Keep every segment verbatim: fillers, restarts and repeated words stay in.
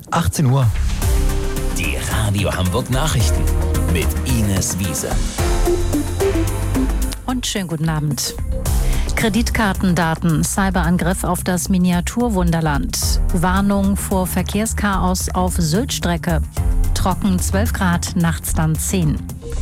achtzehn Uhr. Die Radio Hamburg Nachrichten mit Ines Wiese. Und schönen guten Abend. Kreditkartendaten, Cyberangriff auf das Miniaturwunderland. Warnung vor Verkehrschaos auf Sylt-Strecke. Trocken zwölf Grad, nachts dann zehn.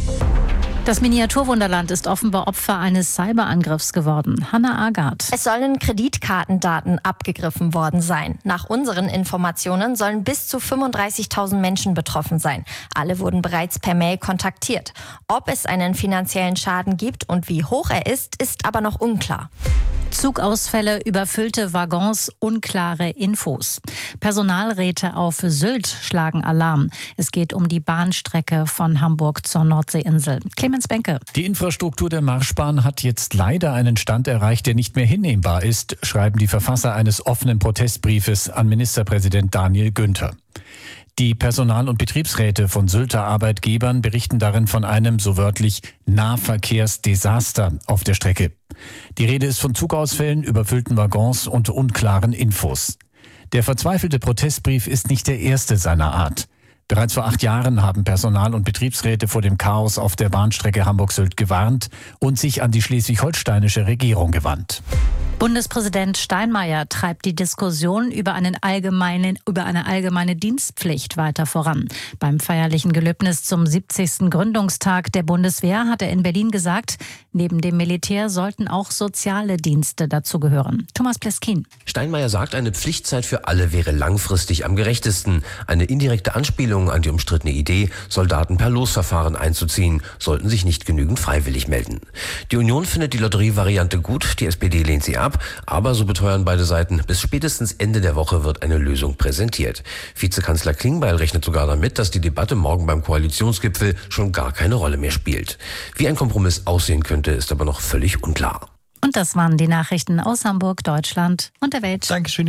Das Miniaturwunderland ist offenbar Opfer eines Cyberangriffs geworden. Hanna Agard. Es sollen Kreditkartendaten abgegriffen worden sein. Nach unseren Informationen sollen bis zu fünfunddreißigtausend Menschen betroffen sein. Alle wurden bereits per Mail kontaktiert. Ob es einen finanziellen Schaden gibt und wie hoch er ist, ist aber noch unklar. Zugausfälle, überfüllte Waggons, unklare Infos. Personalräte auf Sylt schlagen Alarm. Es geht um die Bahnstrecke von Hamburg zur Nordseeinsel. Clemens Benke. Die Infrastruktur der Marschbahn hat jetzt leider einen Stand erreicht, der nicht mehr hinnehmbar ist, schreiben die Verfasser eines offenen Protestbriefes an Ministerpräsident Daniel Günther. Die Personal- und Betriebsräte von Sylter Arbeitgebern berichten darin von einem, so wörtlich, Nahverkehrsdesaster auf der Strecke. Die Rede ist von Zugausfällen, überfüllten Waggons und unklaren Infos. Der verzweifelte Protestbrief ist nicht der erste seiner Art. Bereits vor acht Jahren haben Personal- und Betriebsräte vor dem Chaos auf der Bahnstrecke Hamburg-Sylt gewarnt und sich an die schleswig-holsteinische Regierung gewandt. Bundespräsident Steinmeier treibt die Diskussion über, einen allgemeinen, über eine allgemeine Dienstpflicht weiter voran. Beim feierlichen Gelöbnis zum siebzigsten Gründungstag der Bundeswehr hat er in Berlin gesagt, neben dem Militär sollten auch soziale Dienste dazugehören. Thomas Pleskin. Steinmeier sagt, eine Pflichtzeit für alle wäre langfristig am gerechtesten. Eine indirekte Anspielung an die umstrittene Idee, Soldaten per Losverfahren einzuziehen, sollten sich nicht genügend freiwillig melden. Die Union findet die Lotterievariante gut, die S P D lehnt sie ab. Aber, so beteuern beide Seiten, bis spätestens Ende der Woche wird eine Lösung präsentiert. Vizekanzler Klingbeil rechnet sogar damit, dass die Debatte morgen beim Koalitionsgipfel schon gar keine Rolle mehr spielt. Wie ein Kompromiss aussehen könnte, ist aber noch völlig unklar. Und das waren die Nachrichten aus Hamburg, Deutschland und der Welt. Dankeschön.